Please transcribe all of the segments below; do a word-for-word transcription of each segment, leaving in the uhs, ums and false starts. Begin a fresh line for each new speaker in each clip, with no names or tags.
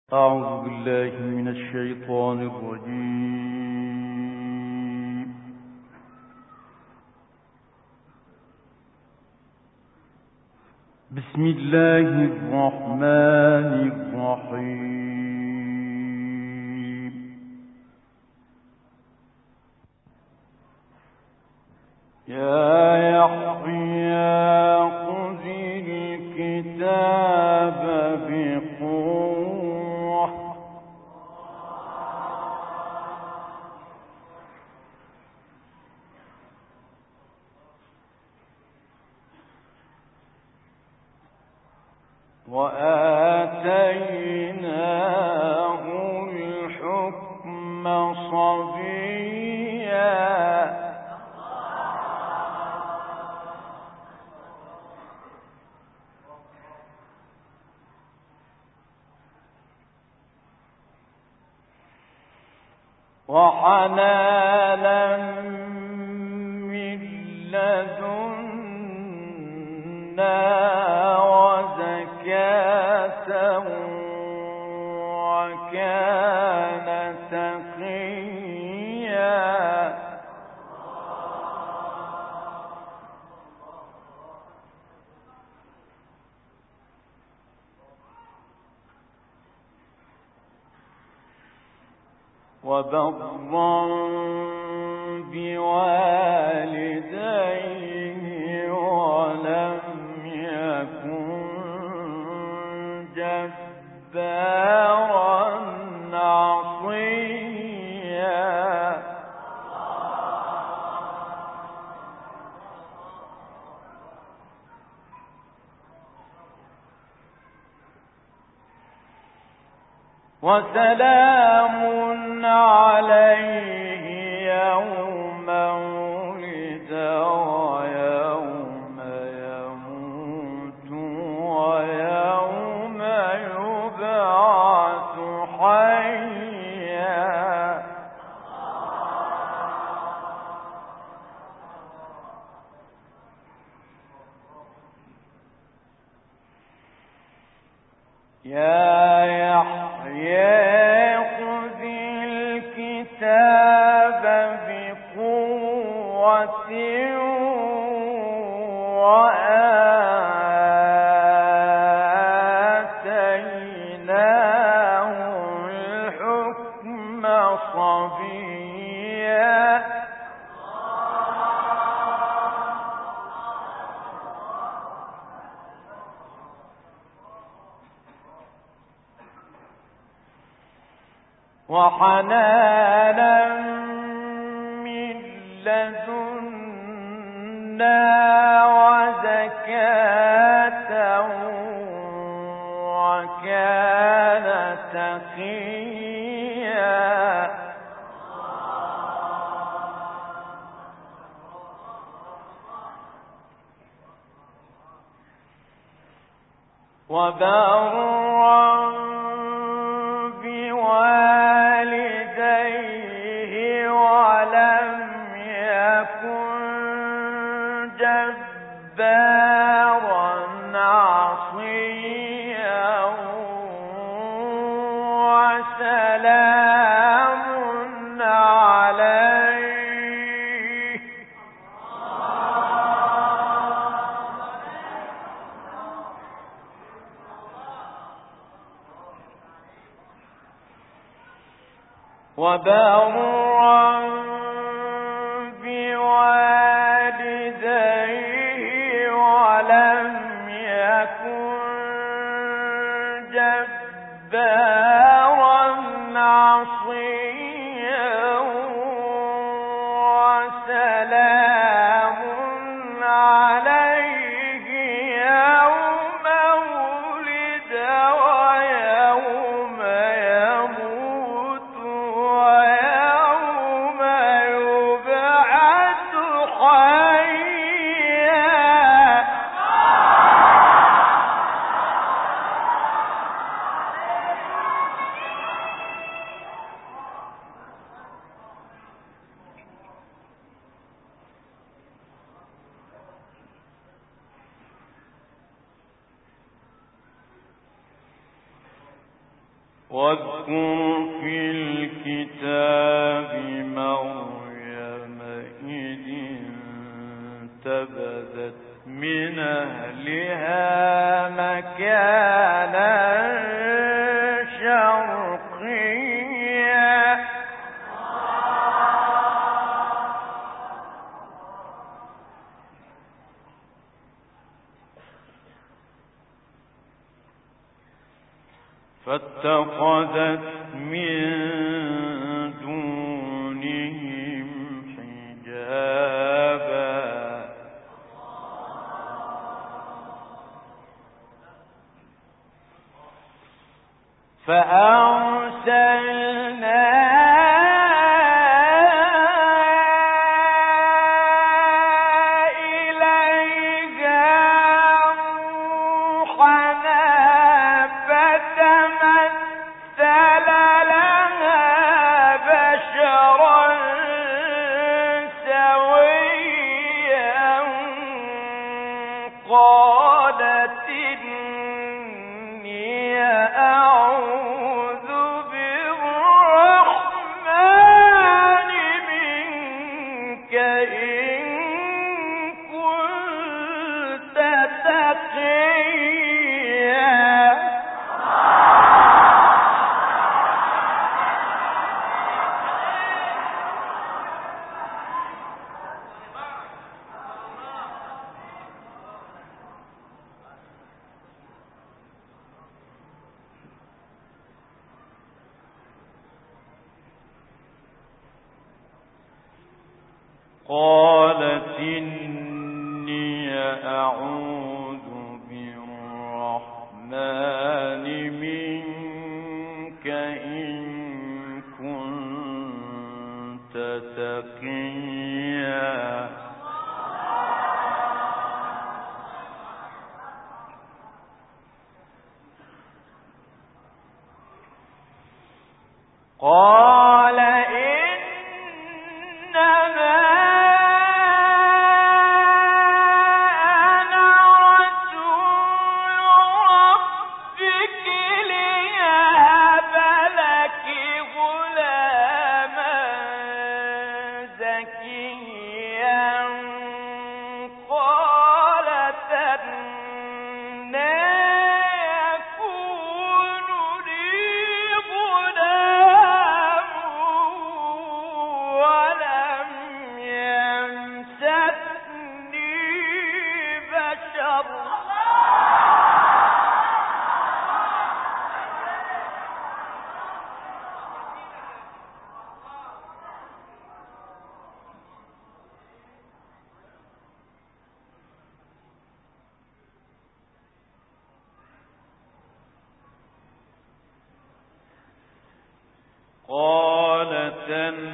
أعوذ بالله من الشيطان الرجيم. بسم الله الرحمن الرحيم. يا يحيى خذ الكتاب بقوة وآتيناه الحكم صبيا وحنانا من لدنا وزكاة وكان تقيا وبرا بوالديه ولم يكن جبارا عصيا وسلام عليه يوم ولد ويوم يموت ويوم يبعث حيا يا يحيى خذ الكتاب بقوة وآتيناه الحكم صبيا وحنانا من لدنا وزكاة وكان تقيا وبرا بوالديه ولم يكن جبارا عصيا وسلام عليه وبرا بوالديه ولم يكن جبارا عصيا وسلام عليه يوم ولد ويوم يموت ويوم يبعث حيا
واذكر في الكتاب مريم إذ انتبذت من أهلها مكانا شرقيا فاتخذت من دونهم حجابا فأرسلنا قالت إني أعوذ بالرحمن منك إن كنت تقيا قال إنما قالت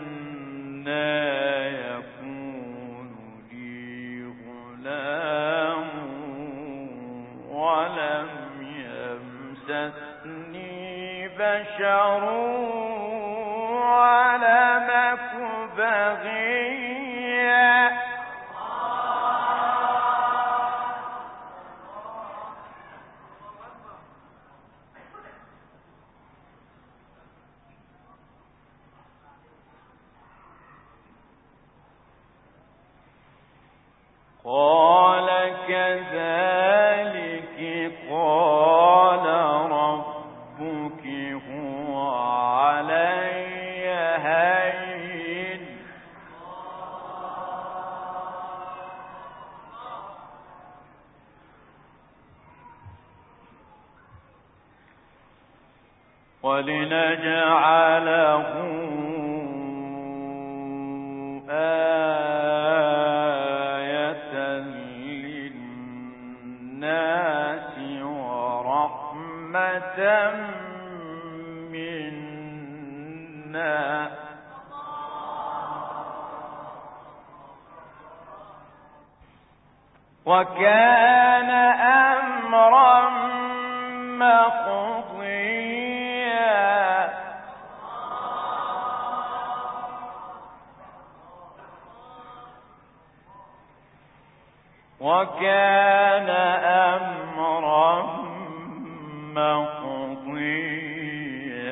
أنى يكون لي غلام ولم يمسسني بشر ولم أك بغيا قال كذلك قال ربك هو علي هين ولنجعله آية للناس ورحمة منا وكان أمرا مقضيا وكان أمرا مقضيا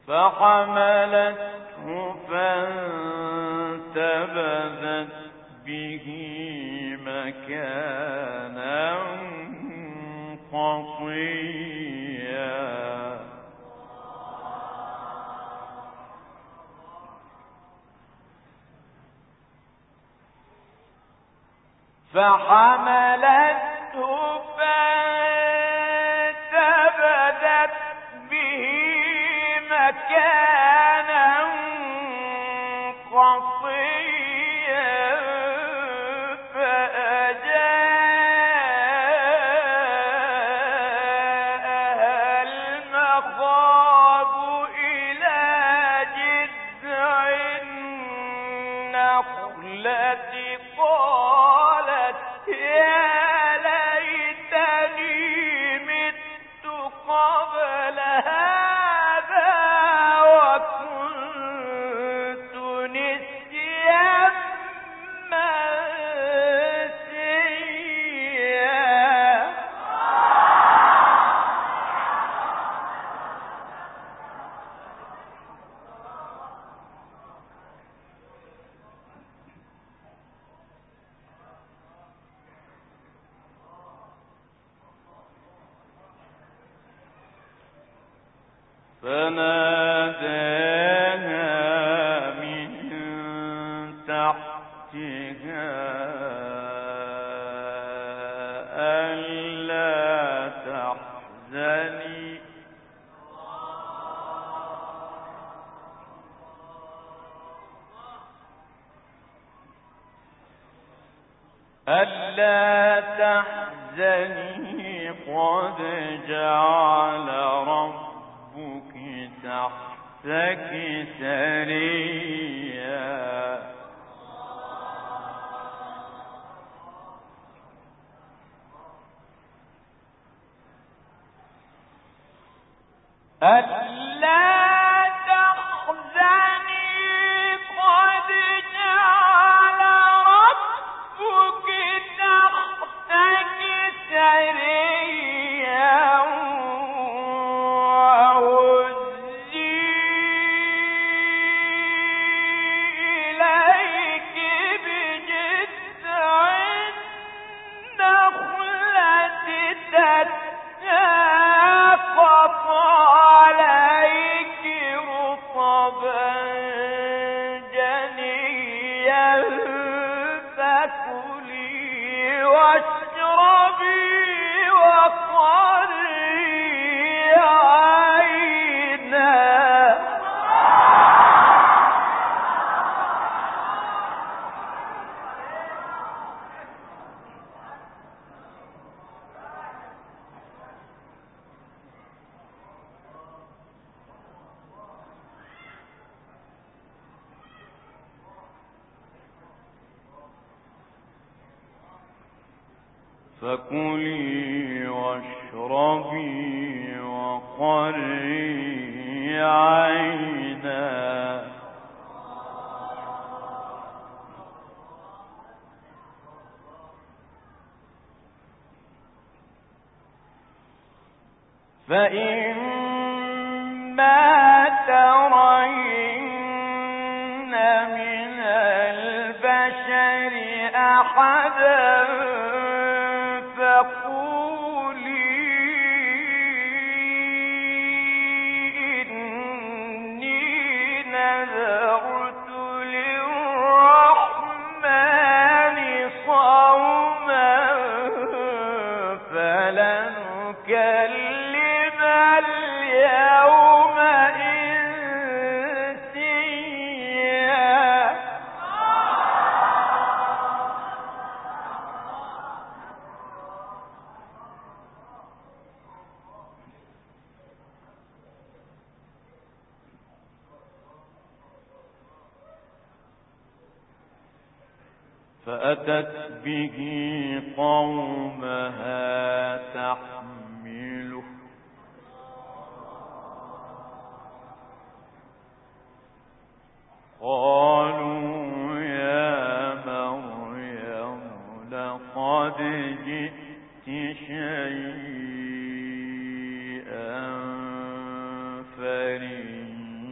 فحملته فانتبذت به مكانا قصيا فحملته فانتبذت به مكانا قصيا فأجاءها المخاض إلى جذع النخلة قالت يا ليتني مت قبل هذا وكنت نسيا منسيا. فناداها من تحتها ألا تحزني ألا تحزني قد جعل ربك تحتك سريا. ألا تحزني قد جعل ربك تحتك سريا وهزي إليك بجذع النخلة تساقط عليك رطبا جنيا فكلي واشربي وقري عينا. فكلي واشربي وقري عينا فإما ترين من البشر أحدا فقولي إني نذرت للرحمن صوما فلن أكلم اليوم إنسيا. فأتت به قومها تحمله قالوا يا مريم لقد جئت شيئا فريا.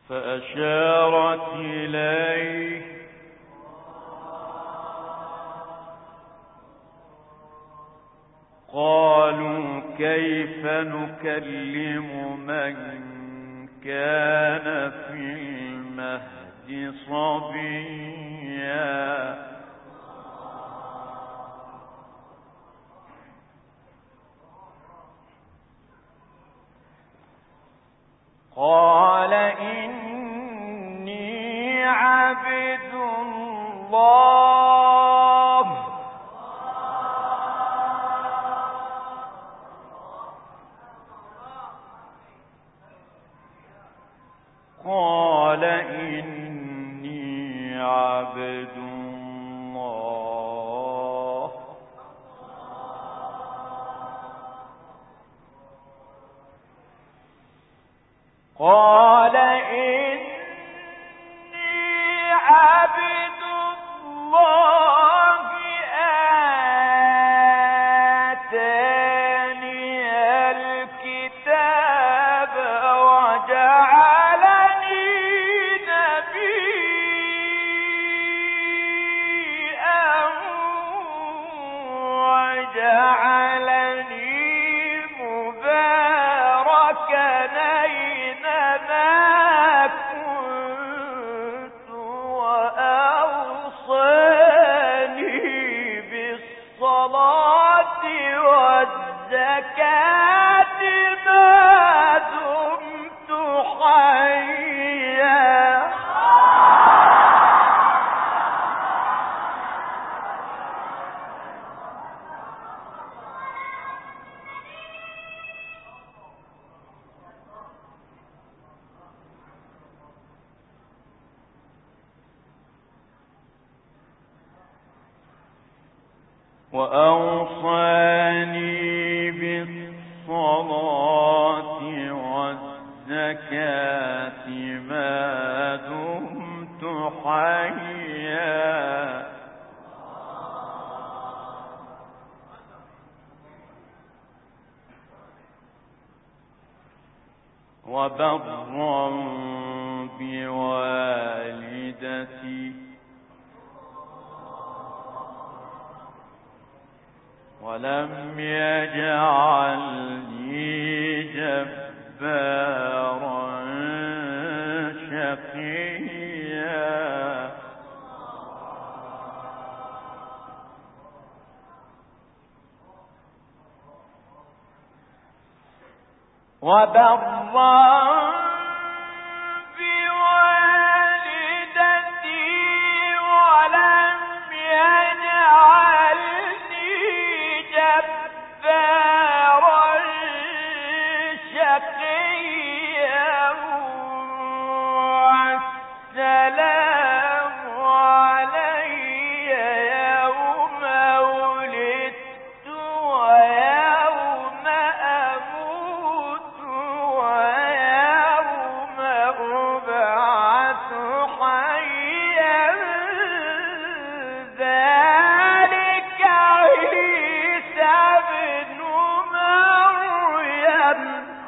فأشارت إليه قالوا كيف نكلم من كان في المهد صبيا قال إني عبد الله قال إني عبد الله قال إني عبد الله آتاني الكتاب وجعلني نبيا وجعلني مباركا أينما كنت وأوصاني بالصلاة والزكاة ما دمت حيا وأوصاني بالصلاة والزكاة ما دمت حيا وبرا بوالدتي ولم يجعلني جبارا شقيا وبرا بوالدتي ولم يجعلني جبارا شقيا والسلام علي يوم ولدت ويوم أموت ويوم أبعث حيا ذلك عيسى ابن مريم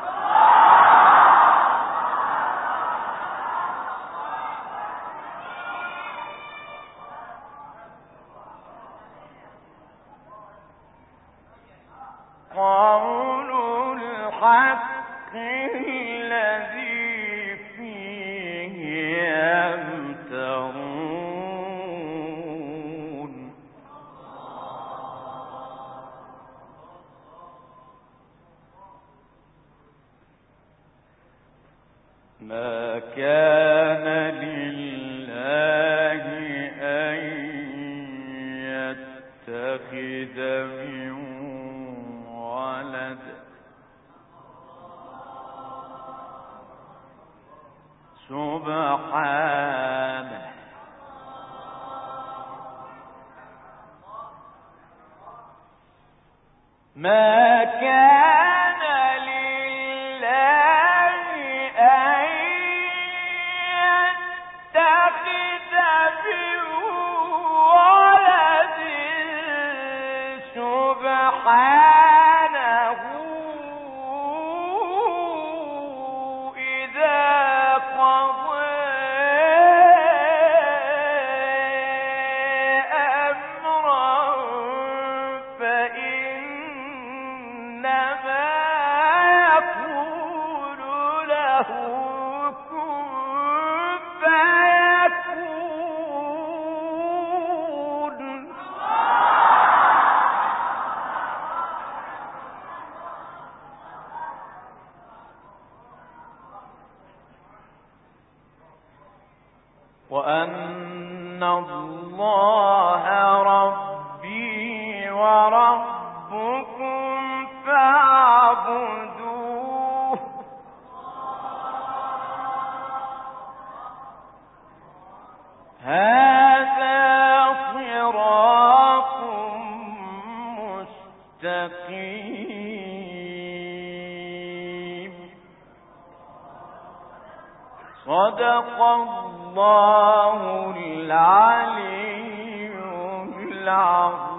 قول الحق الذي فيه يمترون ما كان لله أن يتخذ من ولد سبحانه ما كان لله أن يتخذ من ولد سبحانه إذا قضى
وأن الله ربي وربكم فاعبدوه هذا صراط مستقيم. صدق الله العلي العظيم.